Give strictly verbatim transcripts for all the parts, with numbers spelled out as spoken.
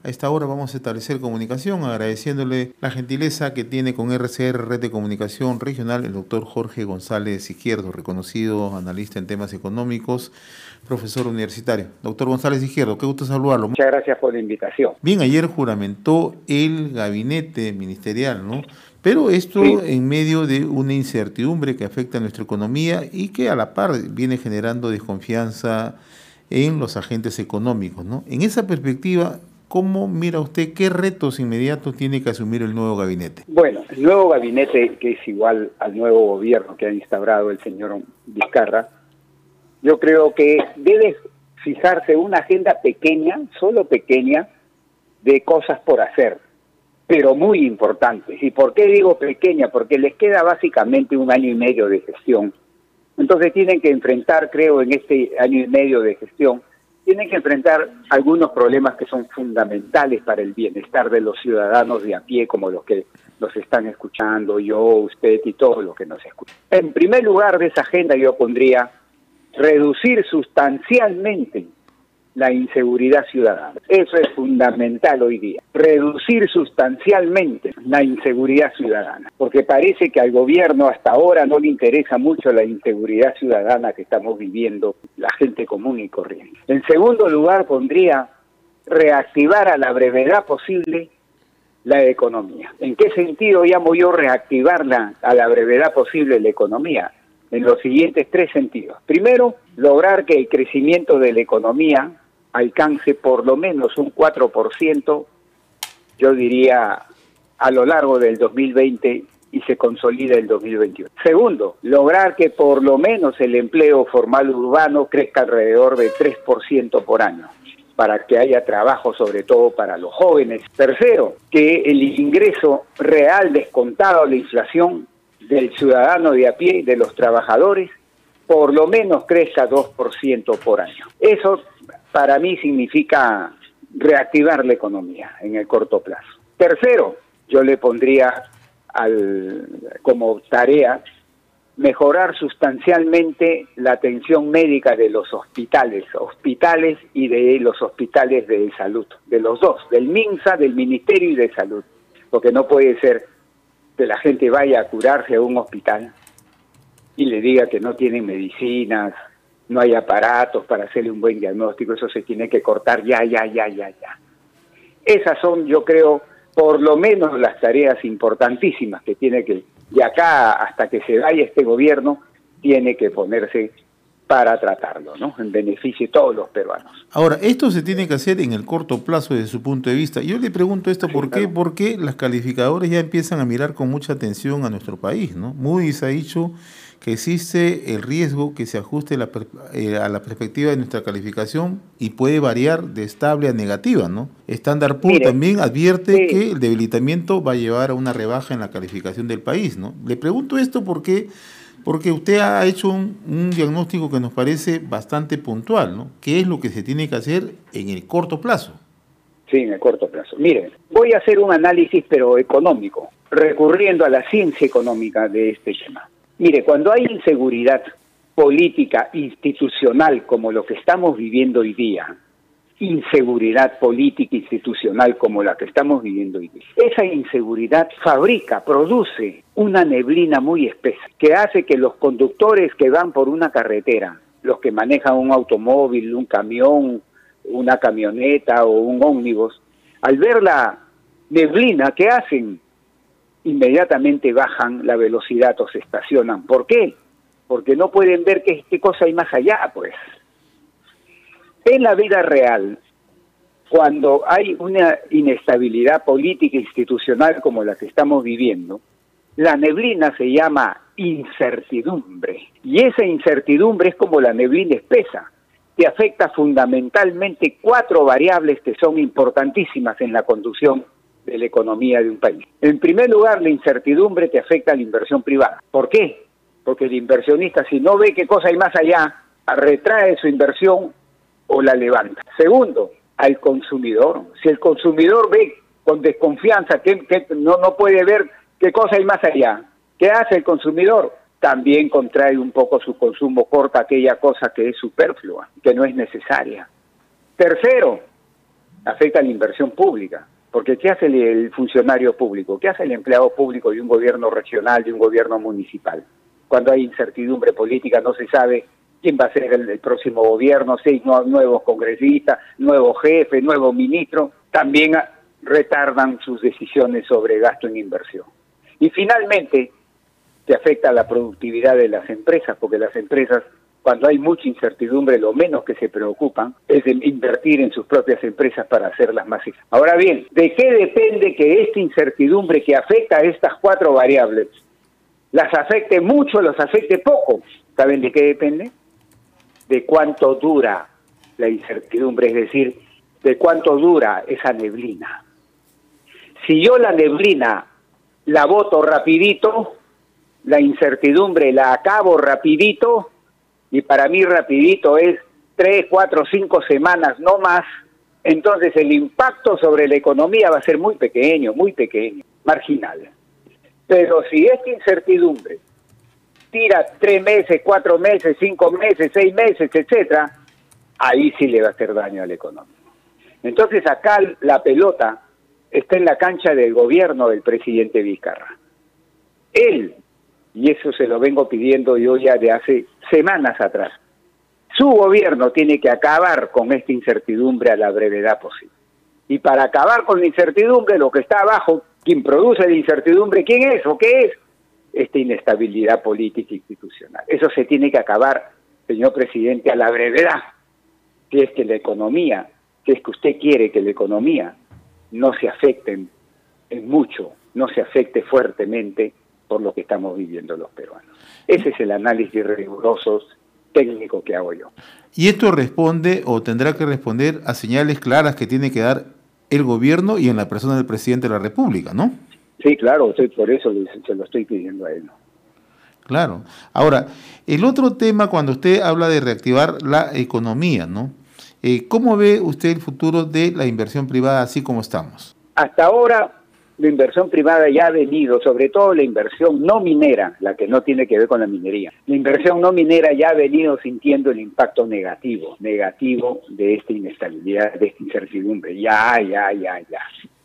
A esta hora vamos a establecer comunicación agradeciéndole la gentileza que tiene con R C R, Red de Comunicación Regional, el doctor Jorge González Izquierdo, reconocido analista en temas económicos, profesor universitario. Doctor González Izquierdo, qué gusto saludarlo. Muchas gracias por la invitación. Bien, ayer juramentó el gabinete ministerial, ¿no? Pero esto sí, en medio de una incertidumbre que afecta a nuestra economía y que a la par viene generando desconfianza en los agentes económicos, ¿no? En esa perspectiva, ¿cómo mira usted qué retos inmediatos tiene que asumir el nuevo gabinete? Bueno, el nuevo gabinete, que es igual al nuevo gobierno que ha instaurado el señor Vizcarra, yo creo que debe fijarse una agenda pequeña, solo pequeña, de cosas por hacer, pero muy importantes. ¿Y por qué digo pequeña? Porque les queda básicamente un año y medio de gestión. Entonces tienen que enfrentar, creo, en este año y medio de gestión, tienen que enfrentar algunos problemas que son fundamentales para el bienestar de los ciudadanos de a pie, como los que nos están escuchando, yo, usted y todos los que nos escuchan. En primer lugar de esa agenda yo pondría reducir sustancialmente la inseguridad ciudadana. Eso es fundamental hoy día. Reducir sustancialmente la inseguridad ciudadana. Porque parece que al gobierno hasta ahora no le interesa mucho la inseguridad ciudadana que estamos viviendo la gente común y corriente. En segundo lugar, pondría reactivar a la brevedad posible la economía. ¿En qué sentido llamo yo reactivarla a la brevedad posible la economía? En los siguientes tres sentidos. Primero, lograr que el crecimiento de la economía alcance por lo menos un cuatro por ciento, yo diría, a lo largo del dos mil veinte y se consolida el dos mil veintiuno. Segundo, lograr que por lo menos el empleo formal urbano crezca alrededor de tres por ciento por año, para que haya trabajo sobre todo para los jóvenes. Tercero, que el ingreso real descontado a la inflación del ciudadano de a pie, de los trabajadores, por lo menos crezca dos por ciento por año. Eso para mí significa reactivar la economía en el corto plazo. Tercero, yo le pondría al, como tarea mejorar sustancialmente la atención médica de los hospitales, hospitales y de los hospitales de salud, de los dos, del MINSA, del Ministerio y de Salud, porque no puede ser que la gente vaya a curarse a un hospital y le diga que no tienen medicinas, no hay aparatos para hacerle un buen diagnóstico, eso se tiene que cortar ya, ya, ya, ya, ya. Esas son, yo creo, por lo menos las tareas importantísimas que tiene que, de acá hasta que se vaya este gobierno, tiene que ponerse para tratarlo, ¿no? En beneficio de todos los peruanos. Ahora, esto se tiene que hacer en el corto plazo desde su punto de vista. Yo le pregunto esto, ¿por sí, qué? Claro. Porque las calificadoras ya empiezan a mirar con mucha atención a nuestro país, ¿no? Moody's ha dicho que existe el riesgo que se ajuste la, eh, a la perspectiva de nuestra calificación y puede variar de estable a negativa, ¿no? Standard and Poor's también advierte sí. que el debilitamiento va a llevar a una rebaja en la calificación del país, ¿no? Le pregunto esto porque, porque usted ha hecho un, un diagnóstico que nos parece bastante puntual, ¿no? ¿Qué es lo que se tiene que hacer en el corto plazo? Sí, en el corto plazo. Miren, voy a hacer un análisis pero económico, recurriendo a la ciencia económica de este tema. Mire, cuando hay inseguridad política institucional como lo que estamos viviendo hoy día, inseguridad política institucional como la que estamos viviendo hoy día, esa inseguridad fabrica, produce una neblina muy espesa que hace que los conductores que van por una carretera, los que manejan un automóvil, un camión, una camioneta o un ómnibus, al ver la neblina, ¿qué hacen? Inmediatamente bajan la velocidad o se estacionan. ¿Por qué? Porque no pueden ver qué, qué cosa hay más allá, pues. En la vida real, cuando hay una inestabilidad política e institucional como la que estamos viviendo, la neblina se llama incertidumbre. Y esa incertidumbre es como la neblina espesa, que afecta fundamentalmente cuatro variables que son importantísimas en la conducción de la economía de un país. En primer lugar, la incertidumbre te afecta a la inversión privada. ¿Por qué? Porque el inversionista, si no ve qué cosa hay más allá, retrae su inversión o la levanta. Segundo, al consumidor. Si el consumidor ve con desconfianza que, que no, no puede ver qué cosa hay más allá, ¿qué hace el consumidor? También contrae un poco su consumo, corta aquella cosa que es superflua, que no es necesaria. Tercero, afecta a la inversión pública. Porque ¿qué hace el, el funcionario público? ¿Qué hace el empleado público de un gobierno regional, de un gobierno municipal? Cuando hay incertidumbre política, no se sabe quién va a ser el, el próximo gobierno, si hay no, nuevos congresistas, nuevos jefes, nuevos ministros, también a, retardan sus decisiones sobre gasto en inversión. Y finalmente, se afecta a la productividad de las empresas, porque las empresas, cuando hay mucha incertidumbre, lo menos que se preocupan es de invertir en sus propias empresas para hacerlas más eficaces. Ahora bien, ¿de qué depende que esta incertidumbre que afecta a estas cuatro variables las afecte mucho, las afecte poco? ¿Saben de qué depende? De cuánto dura la incertidumbre, es decir, de cuánto dura esa neblina. Si yo la neblina la boto rapidito, la incertidumbre la acabo rapidito, y para mí rapidito es tres, cuatro, cinco semanas, no más, entonces el impacto sobre la economía va a ser muy pequeño, muy pequeño, marginal. Pero si esta incertidumbre tira tres meses, cuatro meses, cinco meses, seis meses, etcétera, ahí sí le va a hacer daño a la economía. Entonces acá la pelota está en la cancha del gobierno del presidente Vizcarra. Él, y eso se lo vengo pidiendo yo ya de hace semanas atrás, su gobierno tiene que acabar con esta incertidumbre a la brevedad posible. Y para acabar con la incertidumbre, lo que está abajo, quien produce la incertidumbre, ¿quién es o qué es? Esta inestabilidad política e institucional. Eso se tiene que acabar, señor presidente, a la brevedad. Si es que la economía, si es que usted quiere que la economía no se afecte en, en mucho, no se afecte fuertemente por lo que estamos viviendo los peruanos. Ese es el análisis riguroso, técnico que hago yo. Y esto responde o tendrá que responder a señales claras que tiene que dar el gobierno y en la persona del presidente de la República, ¿no? Sí, claro, estoy, por eso se lo estoy pidiendo a él. Claro. Ahora, el otro tema cuando usted habla de reactivar la economía, ¿no? Eh, ¿Cómo ve usted el futuro de la inversión privada así como estamos? Hasta ahora la inversión privada ya ha venido, sobre todo la inversión no minera, la que no tiene que ver con la minería. La inversión no minera ya ha venido sintiendo el impacto negativo, negativo de esta inestabilidad, de esta incertidumbre. Ya, ya, ya, ya.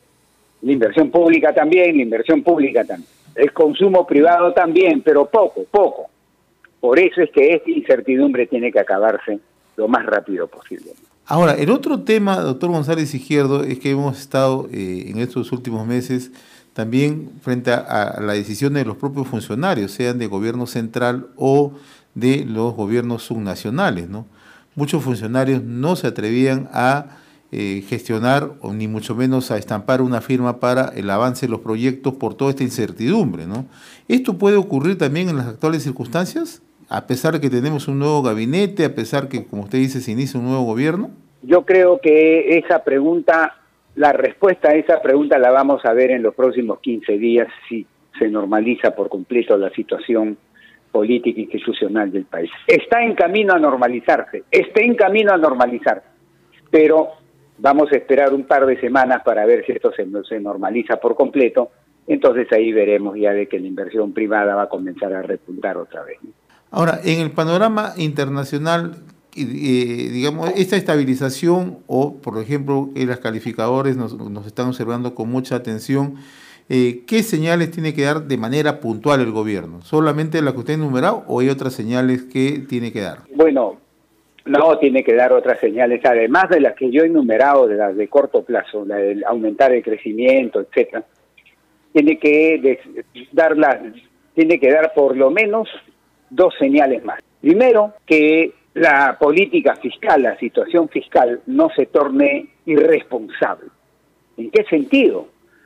La inversión pública también, la inversión pública también. El consumo privado también, pero poco, poco. Por eso es que esta incertidumbre tiene que acabarse lo más rápido posible. Ahora, el otro tema, doctor González Izquierdo, es que hemos estado eh, en estos últimos meses también frente a, a la decisión de los propios funcionarios, sean de gobierno central o de los gobiernos subnacionales, ¿no? Muchos funcionarios no se atrevían a eh, gestionar, o ni mucho menos a estampar una firma para el avance de los proyectos por toda esta incertidumbre, ¿no? ¿Esto puede ocurrir también en las actuales circunstancias? A pesar de que tenemos un nuevo gabinete, a pesar que, como usted dice, se inicia un nuevo gobierno. Yo creo que esa pregunta, la respuesta a esa pregunta la vamos a ver en los próximos quince días si se normaliza por completo la situación política e institucional del país. Está en camino a normalizarse, está en camino a normalizarse, pero vamos a esperar un par de semanas para ver si esto se, se normaliza por completo, entonces ahí veremos ya de que la inversión privada va a comenzar a repuntar otra vez. Ahora, en el panorama internacional, eh, digamos, esta estabilización o, por ejemplo, que las calificadores nos, nos están observando con mucha atención, eh, ¿qué señales tiene que dar de manera puntual el gobierno? ¿Solamente la que usted ha enumerado o hay otras señales que tiene que dar? Bueno, no, tiene que dar otras señales, además de las que yo he enumerado, de las de corto plazo, la de aumentar el crecimiento, etcétera. Tiene que des, dar la, tiene que dar por lo menos dos señales más. Primero, que la política fiscal, la situación fiscal, no se torne irresponsable. ¿En qué sentido?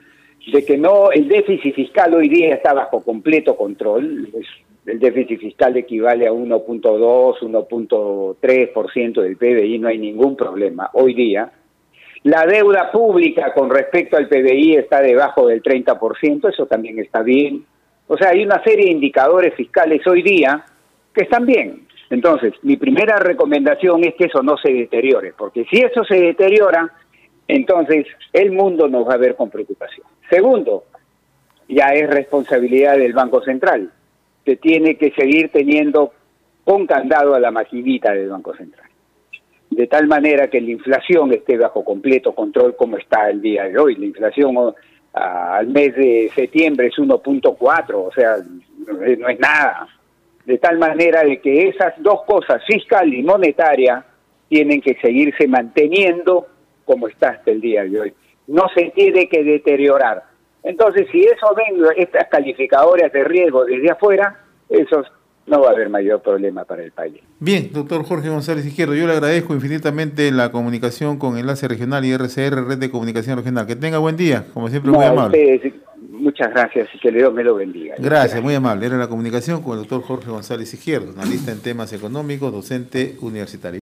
De que no, el déficit fiscal hoy día está bajo completo control. El déficit fiscal equivale a uno punto dos, uno punto tres por ciento del P B I, no hay ningún problema hoy día. La deuda pública con respecto al P B I está debajo del treinta por ciento, eso también está bien. O sea, hay una serie de indicadores fiscales hoy día que están bien. Entonces, mi primera recomendación es que eso no se deteriore, porque si eso se deteriora, entonces el mundo nos va a ver con preocupación. Segundo, ya es responsabilidad del Banco Central, que tiene que seguir teniendo con candado a la maquinita del Banco Central. de tal manera que la inflación esté bajo completo control como está el día de hoy. La inflación uh, al mes de septiembre es uno punto cuatro, o sea, no es, no es nada. De tal manera de que esas dos cosas, fiscal y monetaria, tienen que seguirse manteniendo como está hasta el día de hoy. No se tiene que deteriorar. Entonces, si eso ven estas calificadoras de riesgo desde afuera, esos no va a haber mayor problema para el país. Bien, doctor Jorge González Izquierdo, yo le agradezco infinitamente la comunicación con Enlace Regional y R C R, Red de Comunicación Regional. Que tenga buen día, como siempre, No, muy amable. ustedes, muchas gracias y que Dios me lo bendiga. Gracias, gracias, muy amable. Era la comunicación con el doctor Jorge González Izquierdo, analista en temas económicos, docente universitario.